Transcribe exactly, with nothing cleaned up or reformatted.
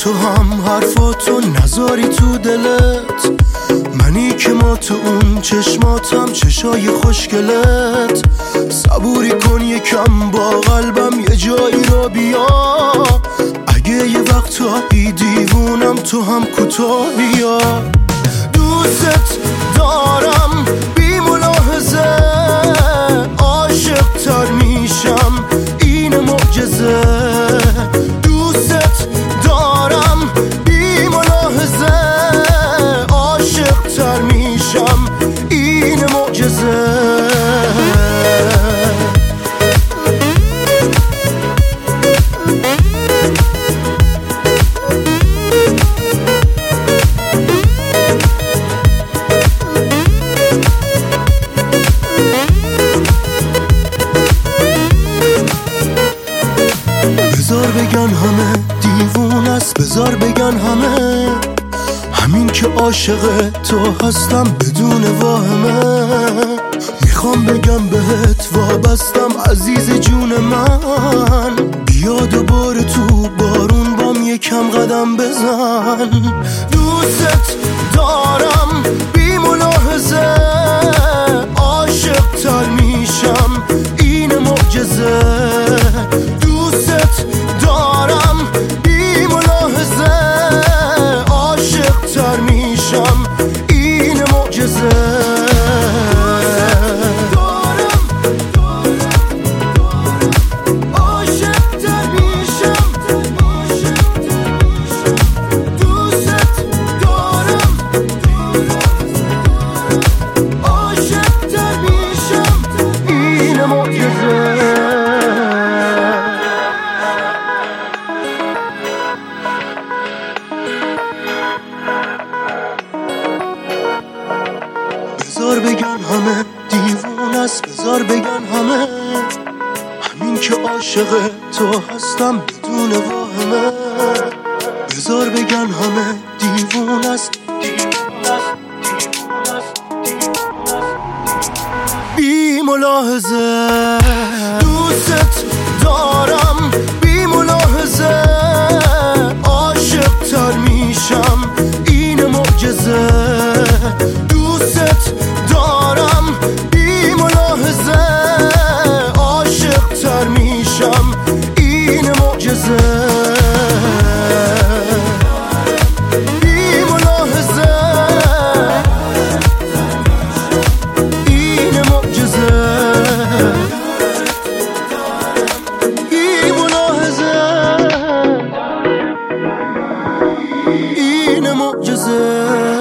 تو هم حرفاتو نذاری تو دلت، منی که ما تو اون چشماتم چشای خوشگلت. صبوری کن یکم با قلبم یه جایی را بیا، اگه یه وقتایی دیوونم تو هم کوتاه بیا. دوست دارم بی ملاحظه، عاشق تر میشم این معجزه. دوست دارم بی ملاحظه، عاشق تر میشم این معجزه. بذار بگن همه دیوون است، بذار بگن همه همین که عاشق تو هستم بدون واهمه. میخوام بگم بهت وابستم عزیز جون من، بیا دوباره تو بارون بام یکم قدم بزن. دوست دارم بی ملاحظه، عاشق تر میشم این معجزه. دوست دارم بی ملاحظه، عاشق تر میشم این معجزه. بذار بگن همه دیوون است، بذار بگن همه همین که عاشق تو هستم بدون واهمه. بذار بگن همه دیوون است، بی ملاحظه. دوست دارم بی ملاحظه، عاشق تر میشم این معجزه. دوست دارم بی ملاحظه، عاشق تر میشم این معجزه. بی ملاحظه این معجزه، بی ملاحظه این معجزه.